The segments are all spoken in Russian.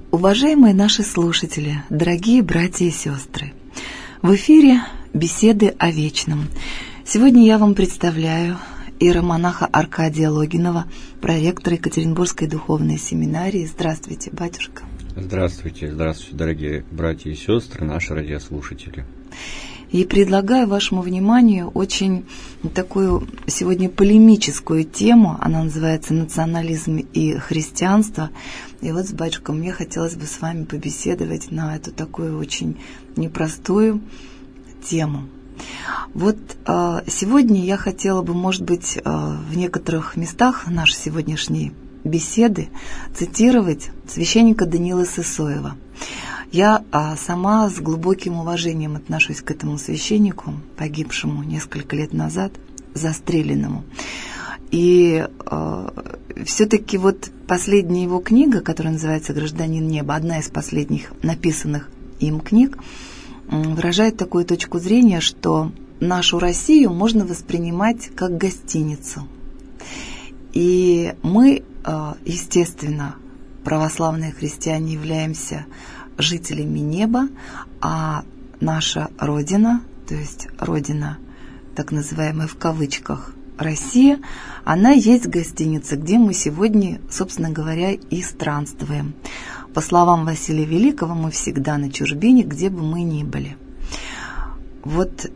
Уважаемые наши слушатели, дорогие братья и сестры, в эфире «Беседы о вечном». Сегодня я вам представляю иеромонаха Аркадия Логинова, проректора Екатеринбургской духовной семинарии. Здравствуйте, батюшка. Здравствуйте, дорогие братья и сестры, наши радиослушатели. И предлагаю вашему вниманию очень такую сегодня полемическую тему. Она называется «Национализм и христианство». И вот с батюшкой мне хотелось бы с вами побеседовать на эту такую очень непростую тему. Вот сегодня я хотела бы, может быть, в некоторых местах нашей сегодняшней беседы цитировать священника Даниила Сысоева. Я сама с глубоким уважением отношусь к этому священнику, погибшему несколько лет назад, застреленному. И все-таки вот последняя его книга, которая называется «Гражданин неба», одна из последних написанных им книг, выражает такую точку зрения, что нашу Россию можно воспринимать как гостиницу. И мы, естественно, православные христиане, являемся жителями неба, а наша Родина, то есть Родина, так называемая в кавычках, Россия, она есть гостиница, где мы сегодня, собственно говоря, и странствуем. По словам Василия Великого, мы всегда на чужбине, где бы мы ни были. Вот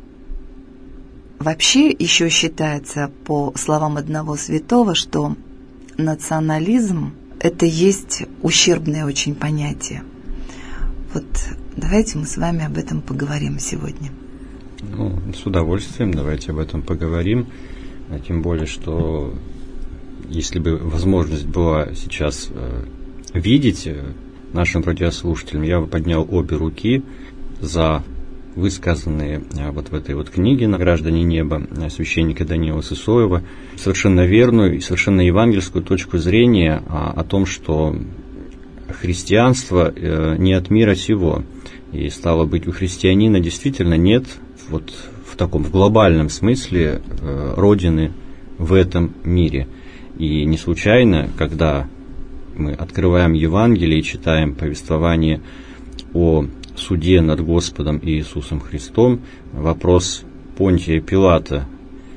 вообще еще считается, по словам одного святого, что национализм – это есть ущербное очень понятие. Вот давайте мы с вами об этом поговорим сегодня. С удовольствием давайте об этом поговорим. Тем более, что если бы возможность была сейчас видеть нашим радиослушателям, я бы поднял обе руки за высказанные вот в этой вот книге «На граждане неба» священника Даниила Сысоева совершенно верную и совершенно евангельскую точку зрения о том, что христианство не от мира сего. И стало быть, у христианина действительно нет вот в таком в глобальном смысле родины в этом мире. И не случайно, когда мы открываем Евангелие и читаем повествование о суде над Господом Иисусом Христом, вопрос Понтия Пилата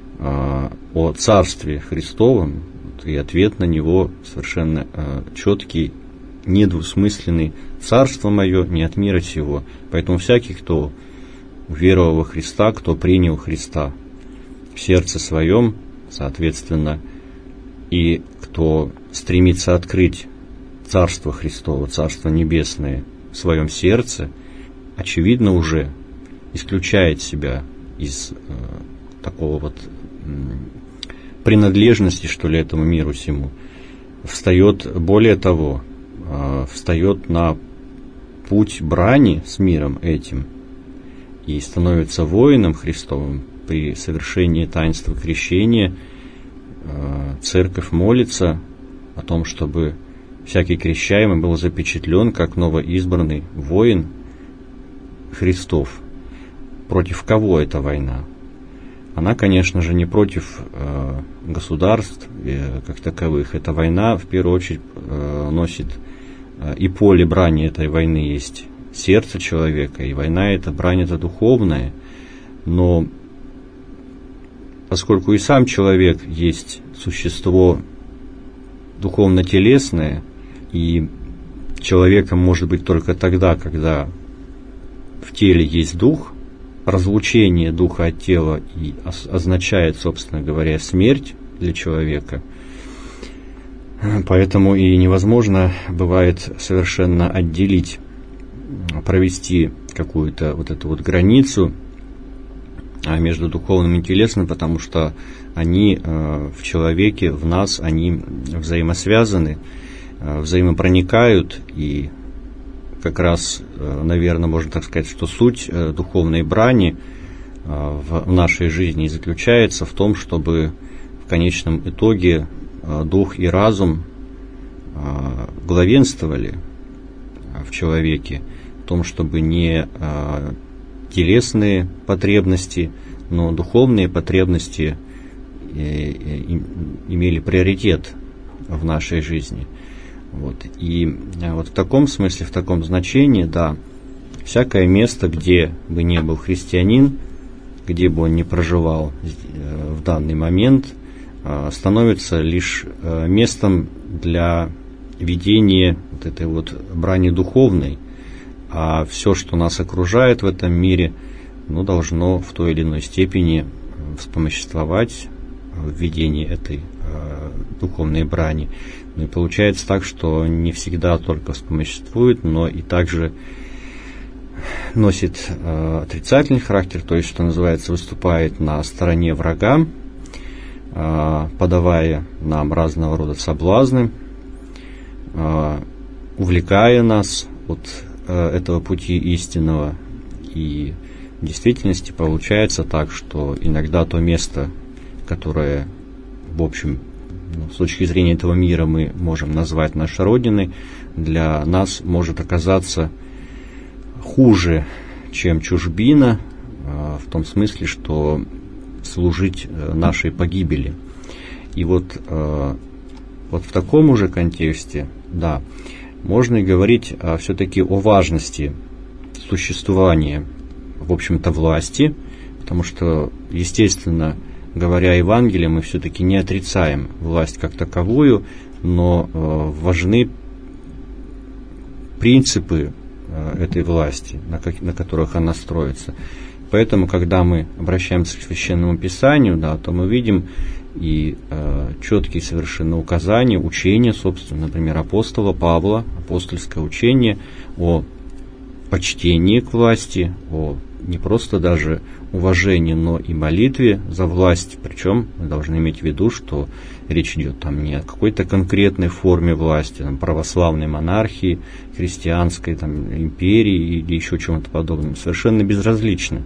о царстве Христовом, и ответ на него совершенно четкий, недвусмысленный: «Царство мое не от мира сего». Поэтому всякий, кто уверовал во Христа, кто принял Христа в сердце своем, соответственно, и кто стремится открыть Царство Христово, Царство Небесное в своем сердце, очевидно, уже исключает себя из такого вот принадлежности, что ли, этому миру сему. Встает, более того, встает на путь брани с миром этим и становится воином Христовым. При совершении таинства крещения церковь молится о том, чтобы всякий крещаемый был запечатлен как новоизбранный воин Христов. Против кого эта война? Она, конечно же, не против государств как таковых. Эта война, в первую очередь, носит и поле брани этой войны есть сердце человека, и война эта, брань эта духовная. Но поскольку и сам человек есть существо духовно-телесное, и человеком может быть только тогда, когда в теле есть дух, разлучение духа от тела и означает, собственно говоря, смерть для человека. Поэтому и невозможно бывает совершенно отделить, провести какую-то вот эту вот границу между духовным и телесным, потому что они в человеке, в нас, они взаимосвязаны, взаимопроникают, и как раз, наверное, можно так сказать, что суть духовной брани в нашей жизни заключается в том, чтобы в конечном итоге дух и разум главенствовали в человеке, в том, чтобы не телесные потребности, но духовные потребности имели приоритет в нашей жизни. Вот. И вот в таком смысле, в таком значении, да, всякое место, где бы не был христианин, где бы он ни проживал в данный момент, становится лишь местом для ведения вот этой вот брани духовной, а все, что нас окружает в этом мире, должно в той или иной степени вспомоществовать в ведении этой духовной брани. И получается так, что не всегда только вспомоществует, но и также носит отрицательный характер, то есть, что называется, выступает на стороне врага, подавая нам разного рода соблазны, увлекая нас от этого пути истинного. И в действительности получается так, что иногда то место, которое, в общем, с точки зрения этого мира мы можем назвать нашей Родиной, для нас может оказаться хуже, чем чужбина, в том смысле, что служить нашей погибели. И вот в таком уже контексте, да, можно и говорить все-таки о важности существования, в общем-то, власти, потому что, естественно, говоря Евангелие, мы все-таки не отрицаем власть как таковую, но важны принципы этой власти, на которых она строится. Поэтому, когда мы обращаемся к Священному Писанию, да, то мы видим и четкие совершенно указания, учения, собственно, например, апостола Павла, апостольское учение о почтении к власти, о не просто даже уважении, но и молитве за власть. Причем мы должны иметь в виду, что речь идет там не о какой-то конкретной форме власти, там, православной монархии, христианской там, империи или еще чему-то подобному. Совершенно безразлично,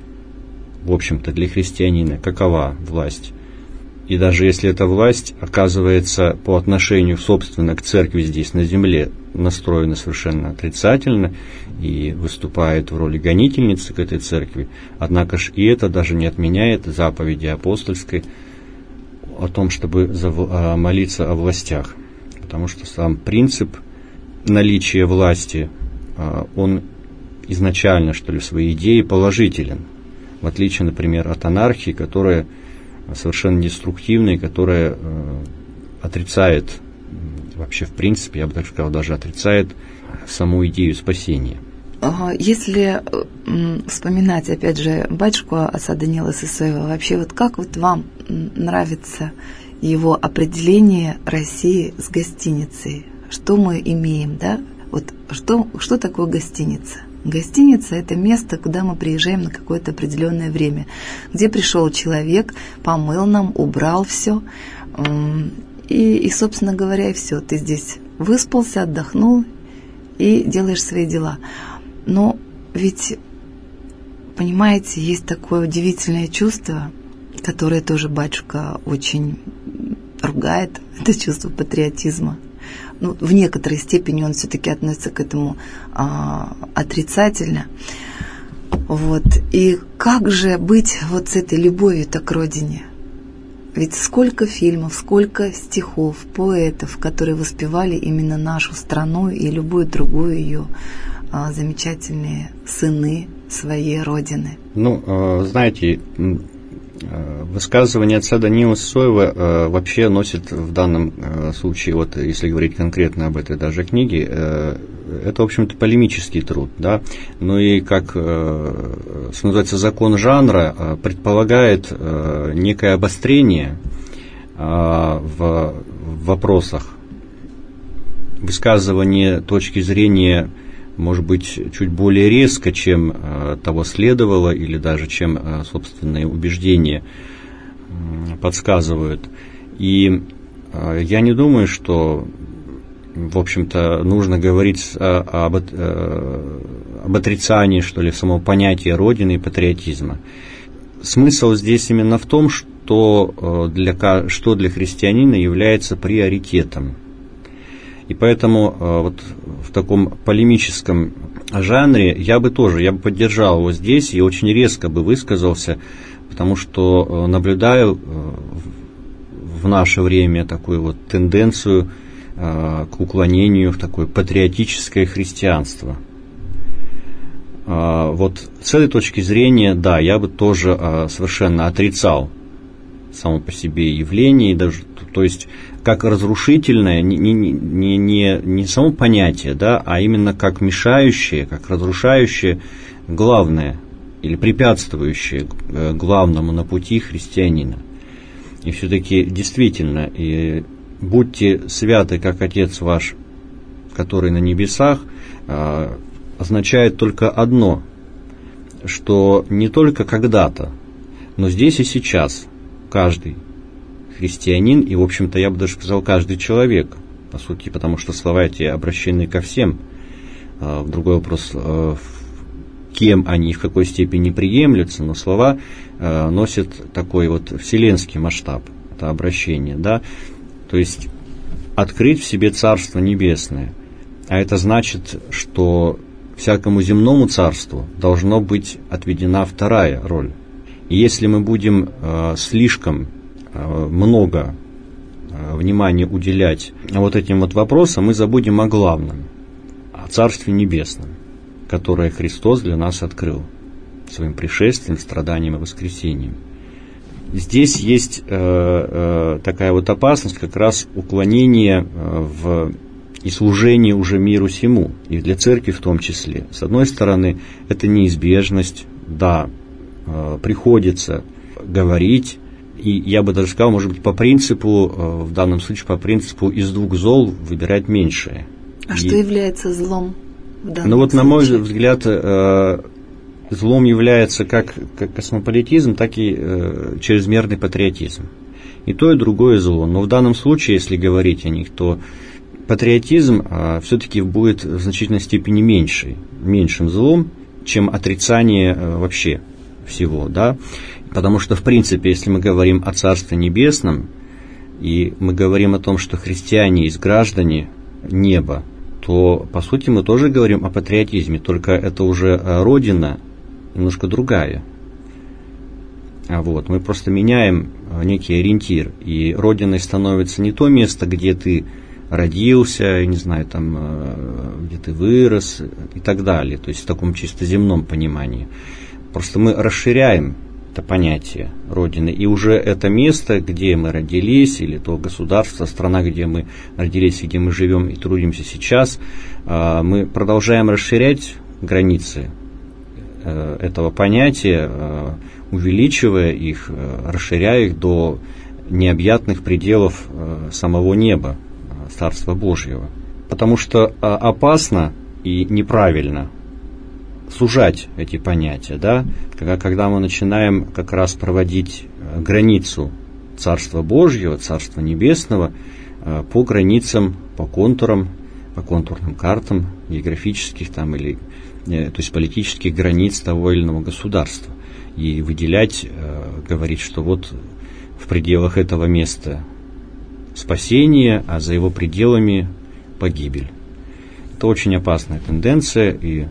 в общем-то, для христианина, какова власть. И даже если эта власть оказывается по отношению, собственно, к церкви здесь на земле настроена совершенно отрицательно и выступает в роли гонительницы к этой церкви, однако ж и это даже не отменяет заповеди апостольской о том, чтобы молиться о властях. Потому что сам принцип наличия власти, он изначально, что ли, в своей идее положителен, в отличие, например, от анархии, которая совершенно деструктивная, которая отрицает вообще, в принципе, я бы так сказал, даже отрицает саму идею спасения. Если вспоминать, опять же, батюшку отца Даниила Сысоева, вообще вот как вот вам нравится его определение России с гостиницей? Что мы имеем, да? Вот что такое гостиница? Гостиница – это место, куда мы приезжаем на какое-то определенное время, где пришел человек, помыл нам, убрал все, и, собственно говоря, и все. Ты здесь выспался, отдохнул и делаешь свои дела. Но ведь, понимаете, есть такое удивительное чувство, которое тоже батюшка очень ругает, это чувство патриотизма. В некоторой степени он все-таки относится к этому отрицательно. Вот. И как же быть вот с этой любовью-то к родине? Ведь сколько фильмов, сколько стихов, поэтов, которые воспевали именно нашу страну и любую другую ее замечательные сыны своей родины. Знаете, высказывание отца Даниила Сысоева вообще носит в данном случае, вот если говорить конкретно об этой даже книге, это, в общем-то, полемический труд, да, и как, что называется, закон жанра предполагает некое обострение в вопросах, высказывание точки зрения, может быть, чуть более резко, чем того следовало, или даже чем собственные убеждения подсказывают. И я не думаю, что, в общем-то, нужно говорить об отрицании, что ли, самого понятия Родины и патриотизма. Смысл здесь именно в том, что для христианина является приоритетом. И поэтому вот в таком полемическом жанре я бы поддержал его здесь и очень резко бы высказался, потому что наблюдаю в наше время такую вот тенденцию к уклонению в такое патриотическое христианство. Вот с этой точки зрения, да, я бы тоже совершенно отрицал само по себе явление, даже, то есть как разрушительное, не само понятие, да, а именно как мешающее, как разрушающее главное или препятствующее главному на пути христианина. И все-таки действительно, и будьте святы, как Отец ваш, который на небесах, означает только одно, что не только когда-то, но здесь и сейчас каждый христианин, и, в общем-то, я бы даже сказал, каждый человек, по сути, потому что слова эти обращены ко всем. Другой вопрос, кем они, в какой степени приемлются, но слова носят такой вот вселенский масштаб, это обращение, да, то есть открыть в себе Царство Небесное, а это значит, что всякому земному царству должно быть отведена вторая роль. И если мы будем слишком много внимания уделять вот этим вот вопросам, мы забудем о главном, о Царстве Небесном, которое Христос для нас открыл своим пришествием, страданием и воскресением. Здесь есть такая вот опасность как раз уклонения и служение уже миру сему, и для церкви в том числе. С одной стороны, это неизбежность, да, приходится говорить, и я бы даже сказал, может быть, по принципу, в данном случае, по принципу из двух зол выбирать меньшее. А что является злом в данном случае? Ну вот, на мой взгляд, злом является как космополитизм, так и чрезмерный патриотизм. И то, и другое зло. Но в данном случае, если говорить о них, то патриотизм все-таки будет в значительной степени меньшим злом, чем отрицание вообще всего, да, потому что, в принципе, если мы говорим о Царстве Небесном, и мы говорим о том, что христиане есть граждане неба, то, по сути, мы тоже говорим о патриотизме, только это уже родина немножко другая. Вот, мы просто меняем некий ориентир, и родиной становится не то место, где ты родился, не знаю, там, где ты вырос и так далее, то есть в таком чисто земном понимании. Просто мы расширяем это понятие Родины, и уже это место, где мы родились, или то государство, страна, где мы родились, где мы живем и трудимся сейчас, мы продолжаем расширять границы этого понятия, увеличивая их, расширяя их до необъятных пределов самого неба, Царства Божьего. Потому что опасно и неправильно сужать эти понятия, да, когда мы начинаем как раз проводить границу Царства Божьего, Царства Небесного по границам, по контурам, по контурным картам географических там, или, то есть политических границ того или иного государства. И выделять, говорить, что вот в пределах этого места спасение, а за его пределами погибель. Это очень опасная тенденция, и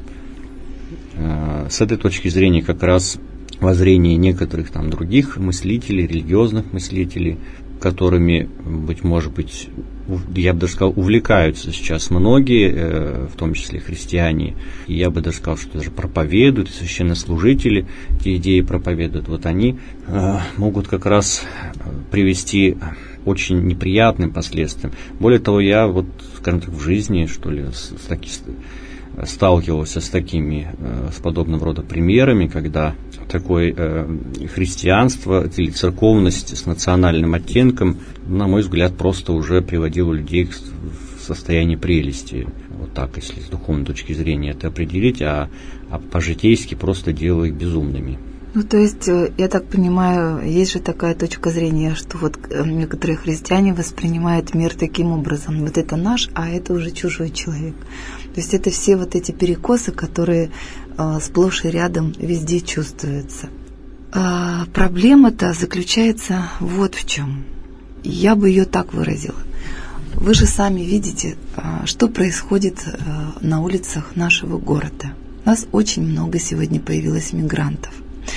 с этой точки зрения как раз воззрение некоторых там других мыслителей, религиозных мыслителей, которыми, может быть, я бы даже сказал, увлекаются сейчас многие, в том числе христиане, и я бы даже сказал, что даже проповедуют, и священнослужители эти идеи проповедуют, вот они могут как раз привести очень неприятным последствиям. Более того, я вот, скажем так, в жизни, что ли, сталкивался с подобного рода примерами, когда такое христианство или церковность с национальным оттенком, на мой взгляд, просто уже приводило людей в состояние прелести. Вот так, если с духовной точки зрения это определить, а по-житейски просто делало их безумными. Ну, то есть, я так понимаю, есть же такая точка зрения, что вот некоторые христиане воспринимают мир таким образом. Вот это наш, а это уже чужой человек. То есть, это все вот эти перекосы, которые сплошь и рядом везде чувствуются. Проблема-то заключается вот в чем. Я бы ее так выразила. Вы же сами видите, что происходит на улицах нашего города. У нас очень много сегодня появилось мигрантов.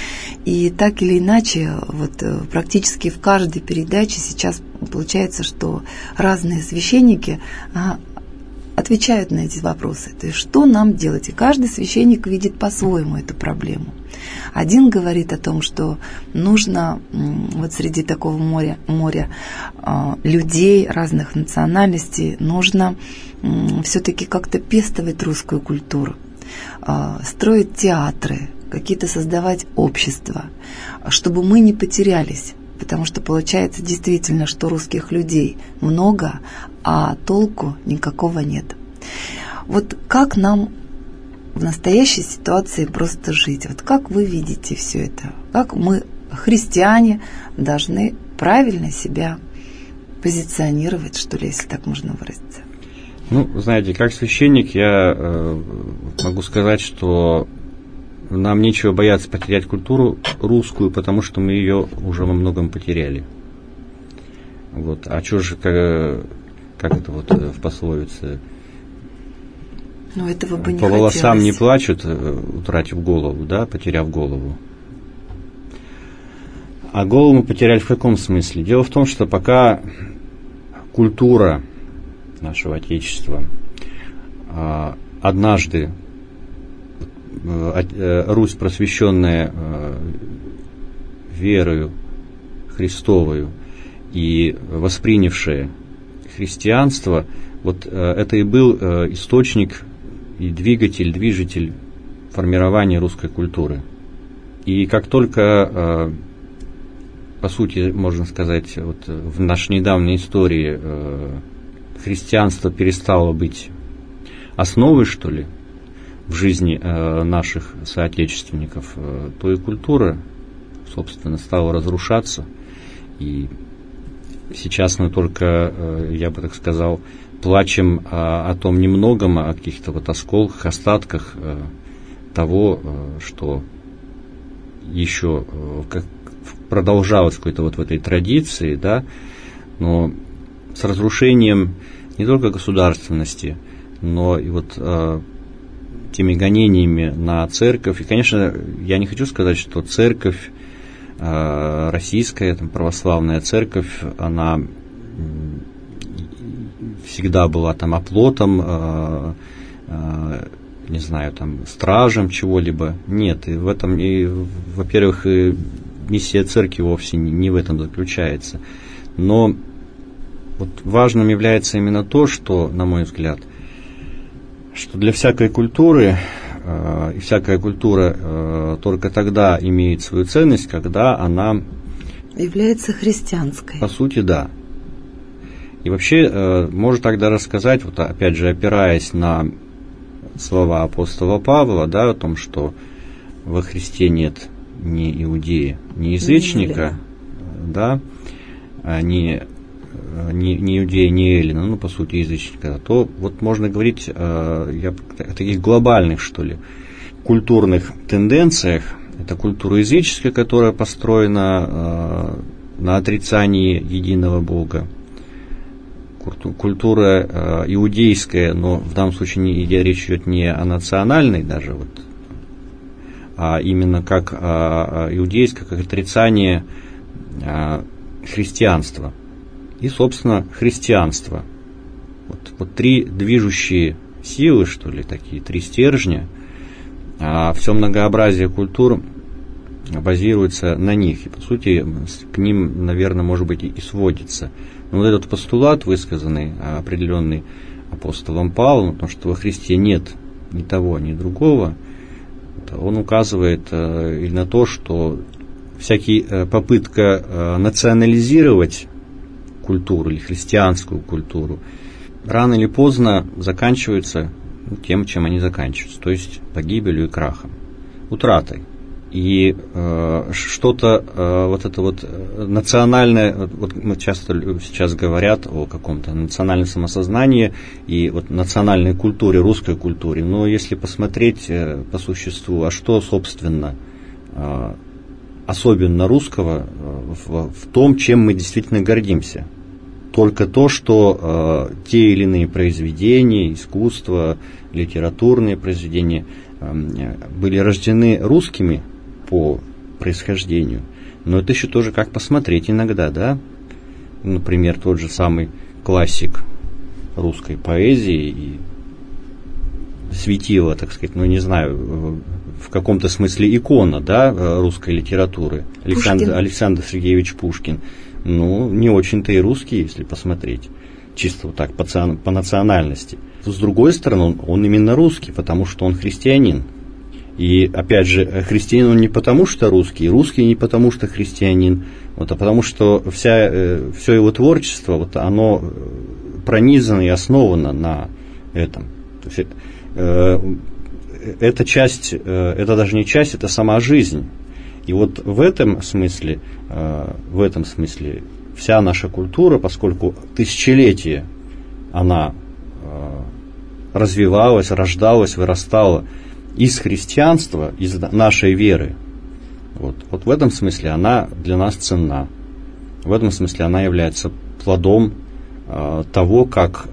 И так или иначе, вот практически в каждой передаче сейчас получается, что разные священники отвечают на эти вопросы. То есть, что нам делать? И каждый священник видит по-своему эту проблему. Один говорит о том, что нужно вот среди такого моря людей разных национальностей, нужно все-таки как-то пестовать русскую культуру, строить театры, какие-то создавать общества, чтобы мы не потерялись. Потому что получается действительно, что русских людей много, а толку никакого нет. Вот как нам в настоящей ситуации просто жить? Вот как вы видите все это? Как мы, христиане, должны правильно себя позиционировать, что ли, если так можно выразиться? Ну, знаете, как священник я могу сказать, что нам нечего бояться потерять культуру русскую, потому что мы ее уже во многом потеряли. Вот. А что же, как это вот в пословице? Ну, этого бы не по волосам хотелось. не плачут, утратив голову, да, потеряв голову. А голову мы потеряли в каком смысле? Дело в том, что пока культура нашего Отечества однажды Русь, просвещенная верою Христовою и воспринявшая христианство, вот это и был источник и движитель формирования русской культуры. И как только, по сути, можно сказать, вот в нашей недавней истории христианство перестало быть основой, что ли, в жизни наших соотечественников, то и культура, собственно, стала разрушаться. И сейчас мы только, я бы так сказал, плачем о том немногом, о каких-то вот осколках, остатках того, что еще как продолжалось какой-то вот в этой традиции, да, но с разрушением не только государственности, но и вот теми гонениями на церковь. И, конечно, я не хочу сказать, что церковь, российская, там, православная церковь, она всегда была там оплотом, не знаю, там, стражем чего-либо. Нет, и в этом, и, во-первых, и миссия церкви вовсе не в этом заключается. Но вот важным является именно то, что, на мой взгляд, что для всякой культуры, и всякая культура только тогда имеет свою ценность, когда она является христианской. По сути, да. И вообще, можно тогда рассказать, вот опять же, опираясь на слова апостола Павла, да, о том, что во Христе нет ни иудея, ни язычника, да, ни иудея, ни эллина, ну, по сути, язычника, то вот можно говорить о таких глобальных, что ли, культурных тенденциях. Это культура языческая, которая построена на отрицании единого Бога. Культура иудейская, но в данном случае речь идет не о национальной даже, вот, а именно как иудейское, как отрицание христианства. И, собственно, христианство. Вот три движущие силы, что ли, такие, три стержня. Все многообразие культур базируется на них. И, по сути, к ним, наверное, может быть, и сводится. Но вот этот постулат, высказанный определенный апостолом Павлом, потому что во Христе нет ни того, ни другого, он указывает и на то, что всякая попытка национализировать культуру или христианскую культуру рано или поздно заканчивается тем, чем они заканчиваются, то есть погибелью и крахом, утратой. И что-то вот это вот национальное, вот мы часто сейчас говорят о каком-то национальном самосознании и вот национальной культуре, русской культуре, но если посмотреть по существу, а что, собственно, особенно русского в том, чем мы действительно гордимся? Только то, что те или иные произведения, искусство, литературные произведения были рождены русскими по происхождению. Но это еще тоже как посмотреть иногда, да? Например, тот же самый классик русской поэзии и светило, так сказать, не знаю, в каком-то смысле икона, да, русской литературы, Александр Сергеевич Пушкин. Не очень-то и русский, если посмотреть, чисто вот так, по национальности. С другой стороны, он именно русский, потому что он христианин. И, опять же, христианин он не потому, что русский не потому, что христианин, а потому что все его творчество, оно пронизано и основано на этом. То есть, это часть, это даже не часть, это сама жизнь. И вот в этом смысле вся наша культура, поскольку тысячелетия она развивалась, рождалась, вырастала из христианства, из нашей веры, вот в этом смысле она для нас ценна. В этом смысле она является плодом того, как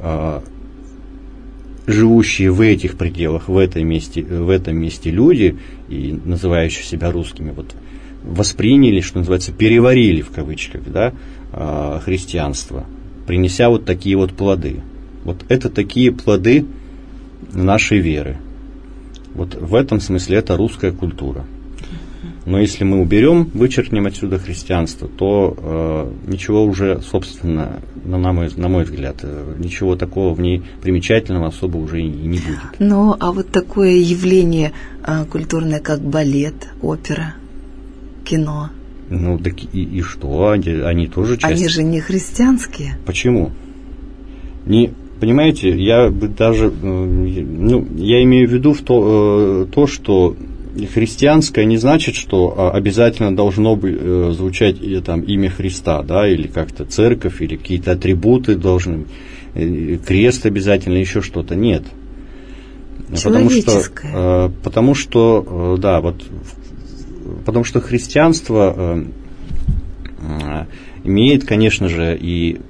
живущие в этих пределах, в этом месте люди, и называющие себя русскими, восприняли, что называется, переварили в кавычках, да, христианство, принеся вот такие вот плоды. Вот это такие плоды нашей веры. Вот в этом смысле это русская культура. Но если мы вычеркнем отсюда христианство, то ничего уже, собственно, на мой взгляд, ничего такого в ней примечательного особо уже и не будет. А вот такое явление культурное, как балет, опера, кино. Так и что? Они тоже часть. Они же не христианские. Почему? Понимаете, я бы даже, я имею в виду то, что христианское не значит, что обязательно должно звучать там имя Христа, да, или как-то церковь, или какие-то атрибуты должны, крест обязательно, еще что-то. Нет. Человеческое. Потому что христианство имеет, конечно же, и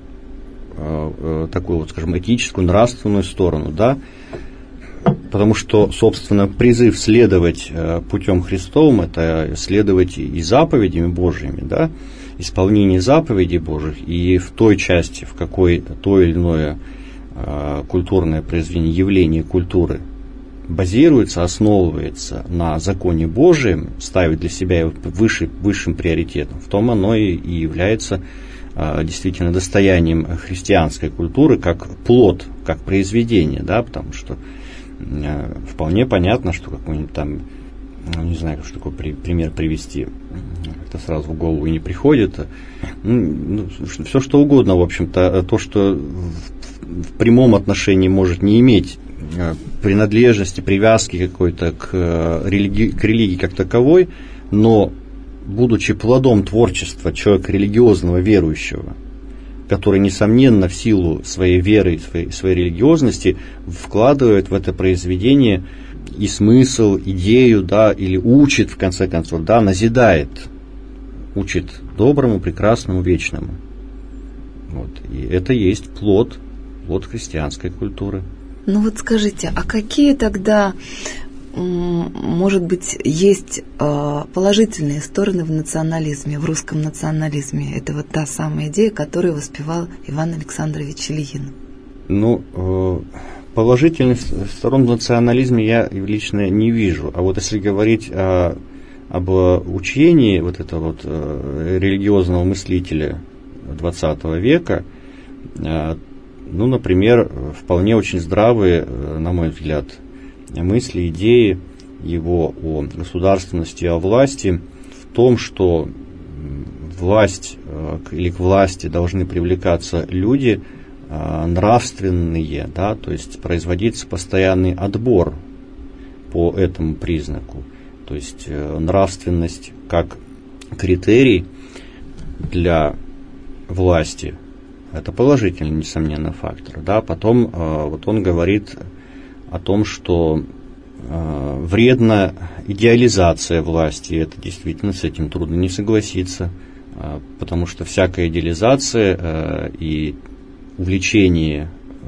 такую, скажем, этическую, нравственную сторону, да, потому что, собственно, призыв следовать путем Христовым – это следовать и заповедями Божьими, да, исполнение заповедей Божьих, и в той части, в какой то или иное культурное произведение, явление культуры базируется, основывается на законе Божьем, ставит для себя его высшим приоритетом, в том оно и является действительно достоянием христианской культуры как плод, как произведение, да, потому что вполне понятно, что какой-нибудь там, не знаю, что такой пример привести, это сразу в голову и не приходит, все что угодно, в общем-то, то, что в прямом отношении может не иметь принадлежности, привязки какой-то к религии как таковой, но будучи плодом творчества человека религиозного, верующего, который, несомненно, в силу своей веры и своей религиозности вкладывает в это произведение и смысл, идею, да, или учит, в конце концов, да, назидает, учит доброму, прекрасному, вечному. И это есть плод христианской культуры. Скажите, а какие тогда, может быть, есть положительные стороны в национализме, в русском национализме? Это вот та самая идея, которую воспевал Иван Александрович Ильин. Положительных сторон в национализме я лично не вижу. А вот если говорить об учении религиозного мыслителя XX века, например, вполне очень здравые, на мой взгляд, мысли, идеи его о государственности, о власти в том, что власть или к власти должны привлекаться люди нравственные, да, то есть производится постоянный отбор по этому признаку. То есть нравственность как критерий для власти – это положительный, несомненно, фактор. Да? Потом он говорит о том, что вредна идеализация власти. Это действительно, с этим трудно не согласиться, потому что всякая идеализация и увлечение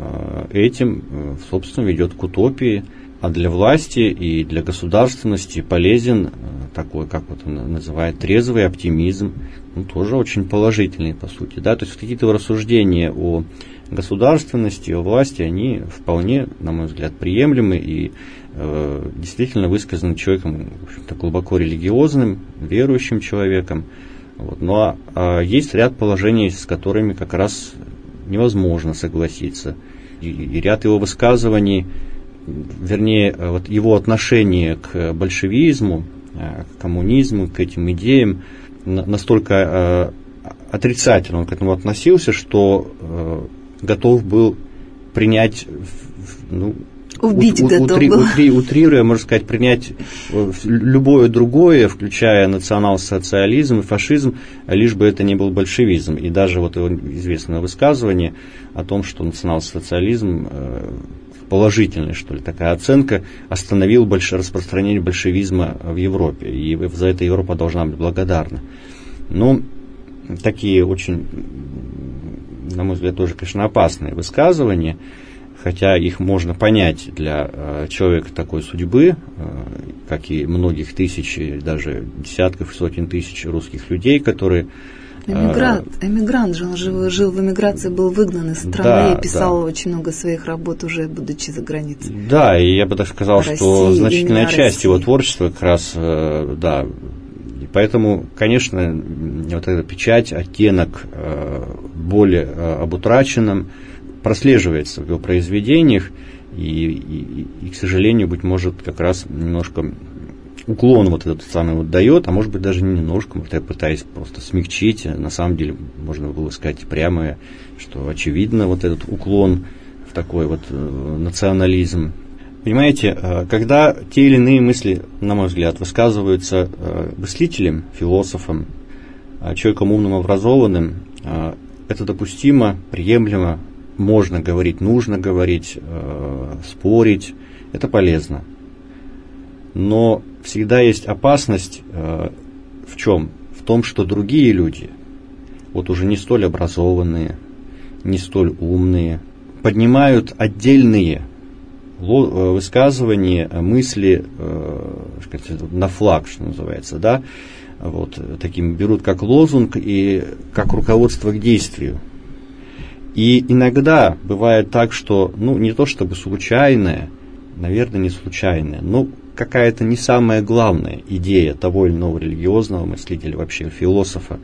этим, собственно, ведет к утопии, а для власти и для государственности полезен такой, как вот он называет, трезвый оптимизм, тоже очень положительный, по сути. Да? То есть какие-то рассуждения о государственности, о власти, они вполне, на мой взгляд, приемлемы и действительно высказаны человеком, в общем-то, глубоко религиозным, верующим человеком. Но есть ряд положений, с которыми как раз невозможно согласиться. И ряд его высказываний, вернее, вот его отношение к большевизму, к коммунизму, к этим идеям настолько отрицательно он к этому относился, что готов был принять, убить готов был. Утрируя, можно сказать, принять любое другое, включая национал-социализм и фашизм, лишь бы это не был большевизм. И даже вот его известное высказывание о том, что национал-социализм, положительная, что ли, такая оценка, остановил распространение большевизма в Европе. И за это Европа должна быть благодарна. Такие очень, на мой взгляд, тоже, конечно, опасные высказывания, хотя их можно понять для человека такой судьбы, как и многих тысяч, даже десятков и сотен тысяч русских людей, которые... Эмигрант же, он жил в эмиграции, был выгнан из страны и писал очень много своих работ, уже будучи за границей. Да, и я бы так сказал, что значительная часть его творчества как раз, да, и поэтому, конечно, вот эта печать, оттенок боли об утраченном прослеживается в его произведениях, и, к сожалению, быть может, как раз немножко уклон вот этот самый вот дает, а может быть даже не немножко, я пытаюсь просто смягчить, на самом деле можно было сказать прямо, что очевидно вот этот уклон в такой вот национализм. Понимаете, когда те или иные мысли, на мой взгляд, высказываются мыслителем, философом, человеком умным, образованным, это допустимо, приемлемо, можно говорить, нужно говорить, спорить, это полезно. Но всегда есть опасность в чем? В том, что другие люди, вот уже не столь образованные, не столь умные, поднимают отдельные высказывания, мысли, на флаг, что называется, да, вот таким берут как лозунг и как руководство к действию. И иногда бывает так, что, не то чтобы случайная, наверное, не случайная, но какая-то не самая главная идея того или иного религиозного мыслителя, вообще философа,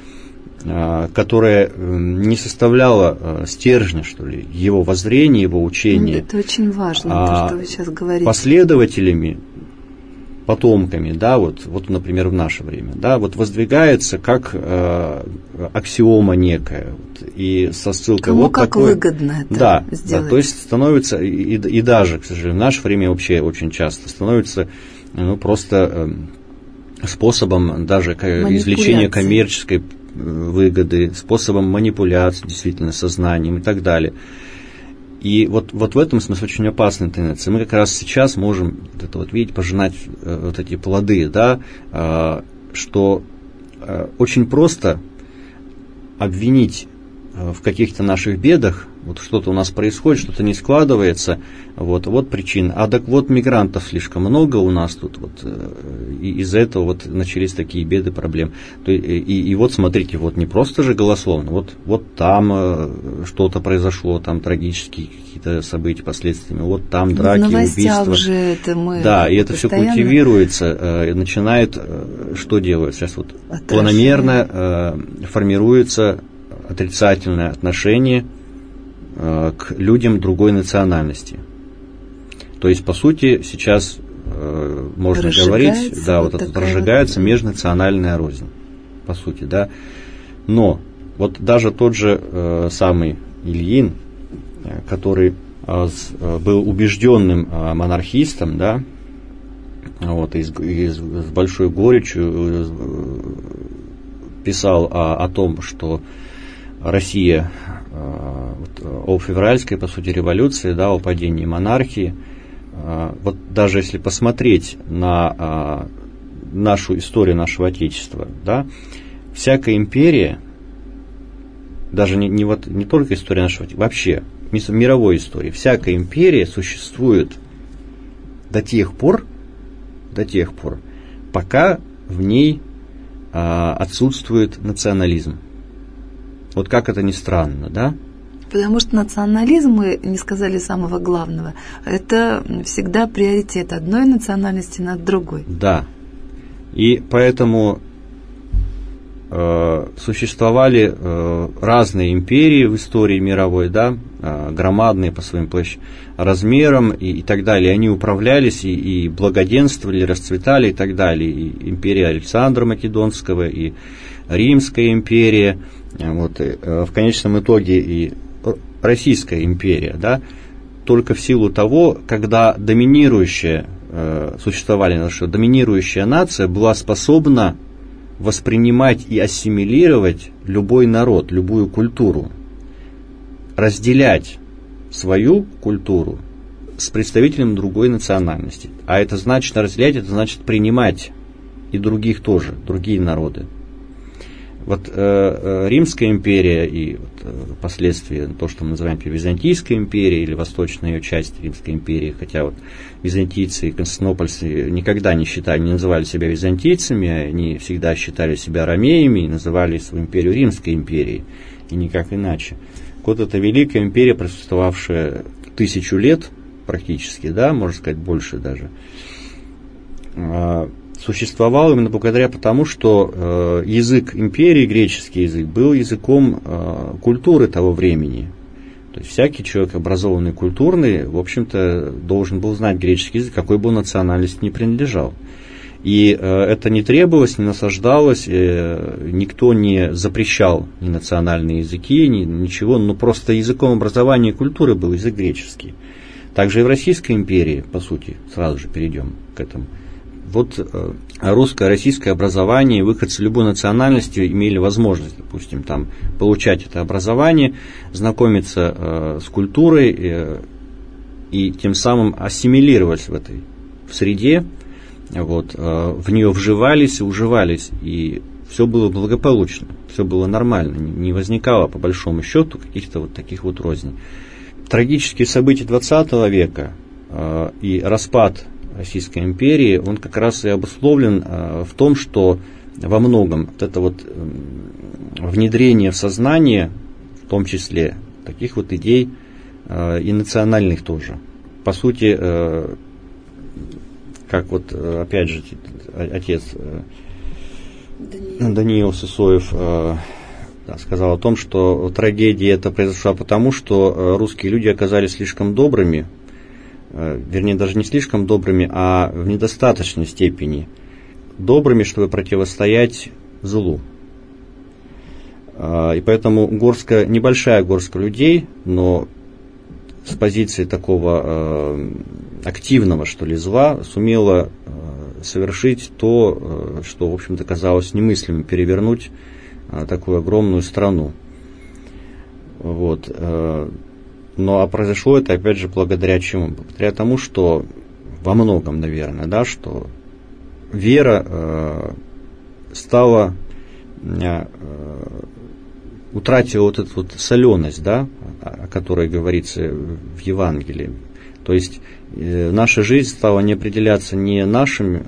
которая не составляла стержня, что ли, его воззрения, его учения. Это очень важно, то, что вы сейчас говорите. Последователями, потомками, да, вот, например, в наше время, да, вот воздвигается как аксиома некая, и со ссылкой кому вот как такой, выгодно это сделать. Да, то есть становится, и даже, к сожалению, в наше время вообще очень часто становится просто способом даже извлечения коммерческой выгоды, способом манипуляции действительно сознанием и так далее. И вот в этом смысле очень опасная тенденция. Мы как раз сейчас можем видеть, пожинать вот эти плоды, да, что очень просто обвинить в каких-то наших бедах, вот что-то у нас происходит, что-то не складывается, вот причина. А так вот мигрантов слишком много у нас тут, и из-за этого вот начались такие беды, проблемы. И вот смотрите, вот не просто же голословно, вот там что-то произошло, там трагические какие-то события, последствиями, вот там драки, убийства. Же это мы да, и это все культивируется, и начинает, что делают? Сейчас вот планомерно формируется отрицательное отношение к людям другой национальности. То есть, по сути, сейчас можно говорить, да, вот это разжигается межнациональная рознь, по сути, да. Но вот даже тот же самый Ильин, который был убежденным монархистом, да, и с большой горечью писал о том, что Россия о февральской, по сути, революции, да, о падении монархии. Вот даже если посмотреть на нашу историю нашего Отечества, да, всякая империя, даже не только история нашего Отечества, вообще мировой истории, всякая империя существует до тех пор, пока в ней отсутствует национализм. Вот как это ни странно, да? Потому что национализм, мы не сказали самого главного, это всегда приоритет одной национальности над другой. Да. И поэтому существовали разные империи в истории мировой, да, громадные по своим размерам и так далее. Они управлялись и благоденствовали, расцветали и так далее. И империя Александра Македонского, и Римская империя, вот, и в конечном итоге и Российская империя, да, только в силу того, когда доминирующая нация была способна воспринимать и ассимилировать любой народ, любую культуру, разделять свою культуру с представителем другой национальности. А это значит разделять, это значит принимать и других тоже, другие народы. Вот Римская империя и впоследствии то, что мы называем Византийской империей или восточная ее часть Римской империи, хотя вот византийцы и константинопольцы никогда не называли себя византийцами, они всегда считали себя ромеями и называли свою империю Римской империей, и никак иначе. Вот эта великая империя, просуществовавшая 1000 лет практически, да, можно сказать, больше даже, существовал именно благодаря тому, что язык империи, греческий язык, был языком культуры того времени. То есть всякий человек, образованный, культурный, в общем-то, должен был знать греческий язык, какой бы он национальности ни принадлежал. И это не требовалось, не насаждалось, никто не запрещал ни национальные языки, ничего, но просто языком образования и культуры был язык греческий. Также и в Российской империи, по сути, сразу же перейдем к этому. Вот русское, российское образование, выходцы любой национальности имели возможность, допустим, там, получать это образование, знакомиться с культурой и тем самым ассимилировались в среде, вот, в нее вживались и уживались, и все было благополучно, все было нормально, не возникало, по большому счету, каких-то вот таких вот розней. Трагические события XX века и распад Российской империи, он как раз и обусловлен в том, что во многом вот это вот внедрение в сознание, в том числе таких вот идей и национальных тоже. По сути, как вот опять же отец Даниил Сысоев сказал о том, что трагедия эта произошла потому, что русские люди оказались слишком добрыми, вернее, даже не слишком добрыми, а в недостаточной степени добрыми, чтобы противостоять злу. И поэтому небольшая горстка людей, но с позиции такого активного, что ли, зла, сумела совершить то, что, в общем-то, казалось немыслимым, перевернуть такую огромную страну. Вот. Но произошло это, опять же, благодаря чему? Благодаря тому, что во многом, наверное, да, что вера утратила вот эту вот соленость, да, о которой говорится в Евангелии. То есть наша жизнь стала не определяться не нашим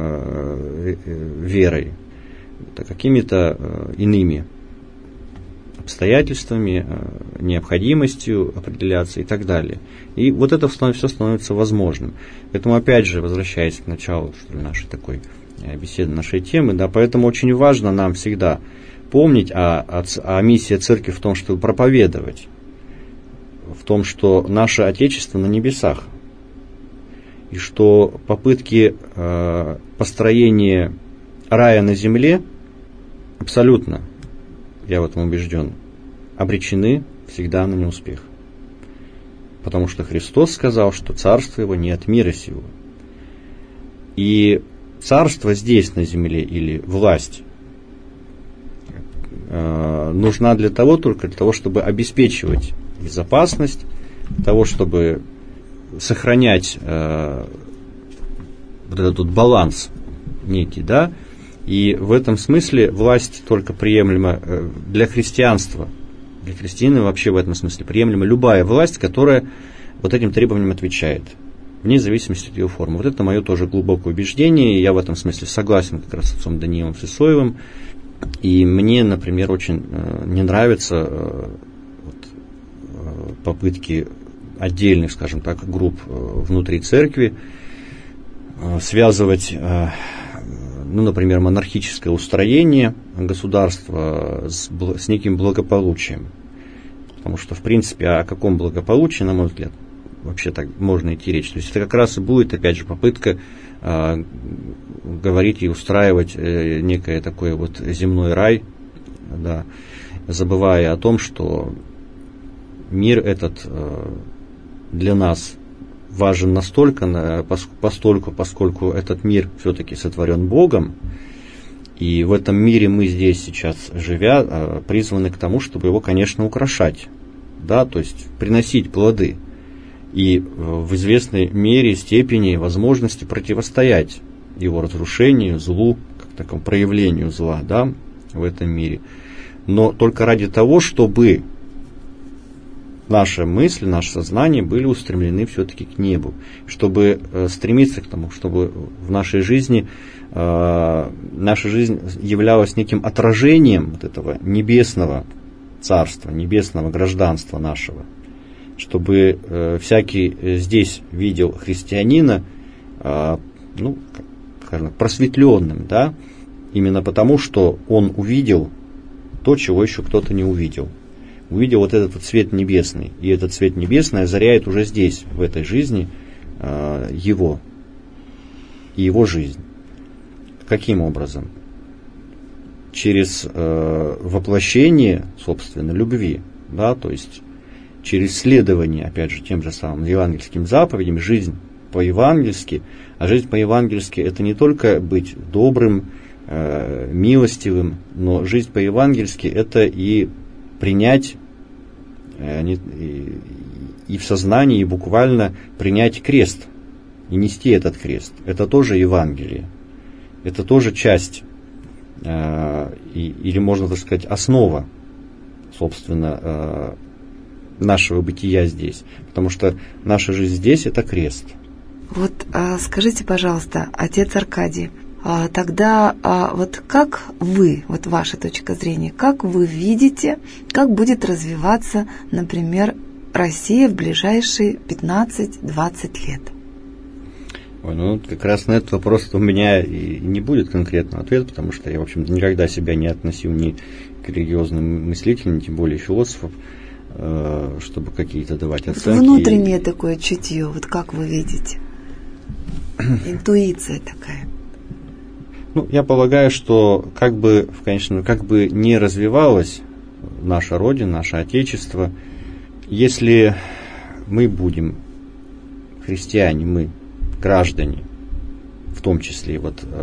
верой, а какими-то иными обстоятельствами, необходимостью определяться и так далее. И вот это все становится возможным. Поэтому, опять же, возвращаясь к началу нашей такой беседы, нашей темы, да, поэтому очень важно нам всегда помнить о миссии церкви в том, чтобы проповедовать, в том, что наше Отечество на небесах, и что попытки построения рая на земле абсолютно, я в этом убежден, обречены всегда на неуспех. Потому что Христос сказал, что царство его не от мира сего. И царство здесь на земле, или власть, нужна только для того, чтобы обеспечивать безопасность, для того, чтобы сохранять вот этот вот баланс некий, да. И в этом смысле власть только приемлема для христианства. Для христианина вообще в этом смысле приемлема любая власть, которая вот этим требованиям отвечает. вне зависимости от ее формы. Вот это мое тоже глубокое убеждение, и я в этом смысле согласен как раз с отцом Даниилом Сысоевым. И мне, например, очень не нравятся попытки отдельных, скажем так, групп внутри церкви связывать, например, монархическое устроение государства с неким благополучием. Потому что, в принципе, о каком благополучии, на мой взгляд, вообще так можно идти речь. То есть это как раз и будет, опять же, попытка говорить и устраивать некое такой вот земной рай, да, забывая о том, что мир этот для нас важен настолько, поскольку этот мир все-таки сотворен Богом, и в этом мире мы здесь сейчас, живя, призваны к тому, чтобы его, конечно, украшать, да, то есть приносить плоды и в известной мере, степени, возможности противостоять его разрушению, злу, как такому проявлению зла, да, в этом мире. Но только ради того, чтобы наши мысли, наше сознание были устремлены все-таки к небу, чтобы стремиться к тому, чтобы в нашей жизни наша жизнь являлась неким отражением вот этого небесного царства, небесного гражданства нашего, чтобы всякий здесь видел христианина, скажем, просветленным, да, именно потому, что он увидел то, чего еще кто-то не увидел. Увидел вот этот вот свет небесный, и этот свет небесный озаряет уже здесь, в этой жизни, его и его жизнь. Каким образом? Через воплощение, собственно, любви, да, то есть через следование, опять же, тем же самым евангельским заповедям, жизнь по-евангельски, а жизнь по-евангельски это не только быть добрым, милостивым, но жизнь по-евангельски это и принять и в сознании, и буквально принять крест, и нести этот крест. Это тоже Евангелие. Это тоже часть, или можно так сказать, основа, собственно, нашего бытия здесь. Потому что наша жизнь здесь – это крест. Вот скажите, пожалуйста, отец Аркадий, тогда вот как вы, вот ваша точка зрения, как вы видите, как будет развиваться, например, Россия в ближайшие 15-20 лет? Ой, как раз на этот вопрос у меня и не будет конкретного ответа, потому что я, в общем-то, никогда себя не относил ни к религиозным мыслителям, тем более философов, чтобы какие-то давать оценки. Внутреннее такое чутье, вот как вы видите? Интуиция такая. Я полагаю, что как бы не развивалась наша Родина, наше Отечество, если мы будем христиане, мы граждане, в том числе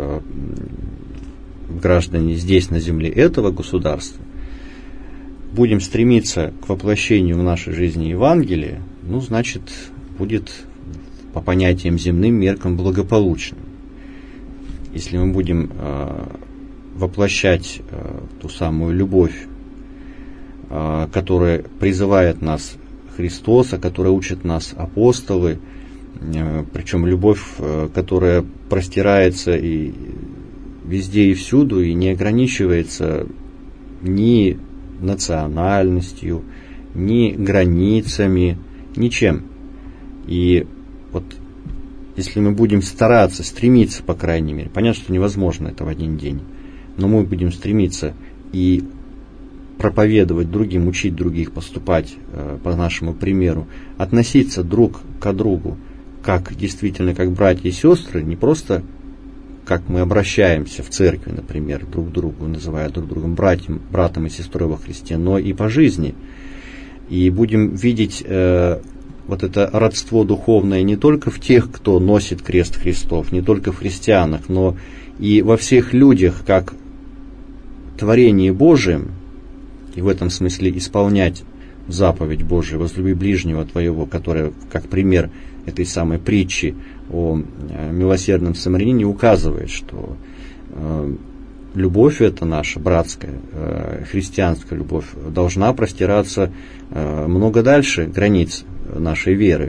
граждане здесь на земле этого государства, будем стремиться к воплощению в нашей жизни Евангелия, значит, будет по понятиям земным меркам благополучным. Если мы будем воплощать ту самую любовь, которая призывает нас Христос, о которой учат нас апостолы, причем любовь, которая простирается и везде и всюду, и не ограничивается ни национальностью, ни границами, ничем. И вот если мы будем стараться, стремиться, по крайней мере, понятно, что невозможно это в один день, но мы будем стремиться и проповедовать другим, учить других поступать по нашему примеру, относиться друг к другу как действительно как братья и сестры, не просто как мы обращаемся в церкви, например, друг к другу, называя друг другом братом и сестрой во Христе, но и по жизни. И будем видеть вот это родство духовное не только в тех, кто носит крест Христов, не только в христианах, но и во всех людях, как творение Божием, и в этом смысле исполнять заповедь Божию: возлюби ближнего твоего, которая, как пример этой самой притчи о милосердном самарянине, указывает, что любовь эта наша, братская, христианская любовь, должна простираться много дальше границ нашей веры.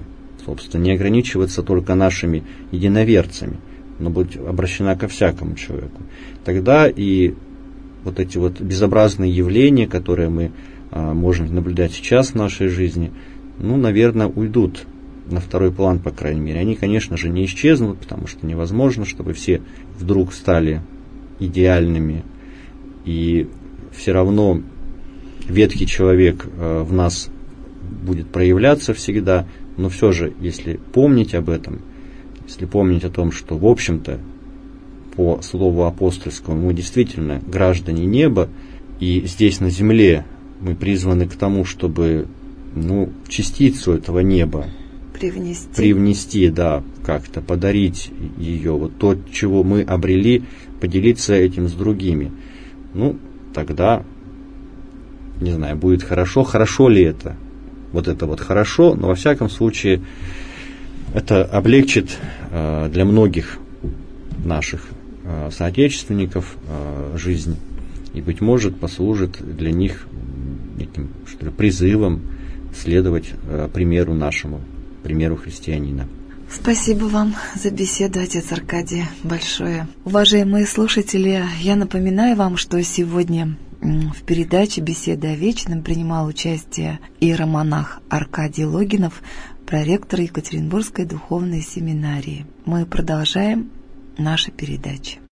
собственно, не ограничиваться только нашими единоверцами, но быть обращена ко всякому человеку. Тогда и вот эти вот безобразные явления, которые мы можем наблюдать сейчас в нашей жизни, наверное, уйдут на второй план, по крайней мере. Они, конечно же, не исчезнут, потому что невозможно, чтобы все вдруг стали идеальными, и все равно ветхий человек в нас будет проявляться всегда, но все же, если помнить об этом, если помнить о том, что, в общем-то, по слову апостольскому, мы действительно граждане неба, и здесь на земле мы призваны к тому, чтобы частицу этого неба привнести, да, как-то подарить ее, вот то, чего мы обрели, поделиться этим с другими. Тогда, не знаю, будет хорошо. Хорошо ли это? Вот это вот хорошо, но во всяком случае это облегчит для многих наших соотечественников жизнь, и, быть может, послужит для них неким, что ли, призывом следовать примеру нашему, примеру христианина. Спасибо вам за беседу, отец Аркадий, большое. Уважаемые слушатели, я напоминаю вам, что сегодня в передаче «Беседа о вечном» принимал участие иеромонах Аркадий Логинов, проректор Екатеринбургской духовной семинарии. Мы продолжаем наши передачи.